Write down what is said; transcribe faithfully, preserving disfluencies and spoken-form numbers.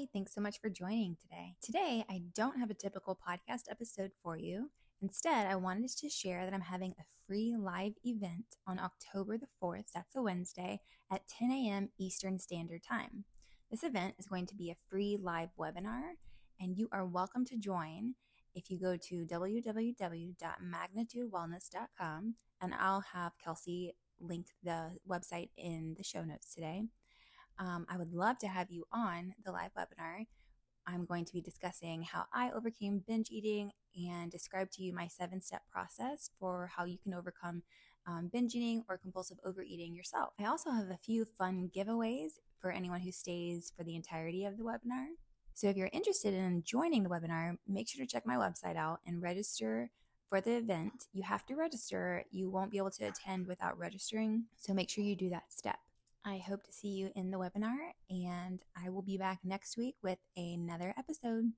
Hi, thanks so much for joining today. Today, I don't have a typical podcast episode for you. Instead, I wanted to share that I'm having a free live event on October the fourth, that's a Wednesday, at ten a.m. Eastern Standard Time. This event is going to be a free live webinar, and you are welcome to join if you go to w w w dot magnitude wellness dot com, and I'll have Kelsey link the website in the show notes today. Um, I would love to have you on the live webinar. I'm going to be discussing how I overcame binge eating and describe to you my seven-step process for how you can overcome um, binge eating or compulsive overeating yourself. I also have a few fun giveaways for anyone who stays for the entirety of the webinar. So if you're interested in joining the webinar, make sure to check my website out and register for the event. You have to register. You won't be able to attend without registering, so make sure you do that step. I hope to see you in the webinar, and I will be back next week with another episode.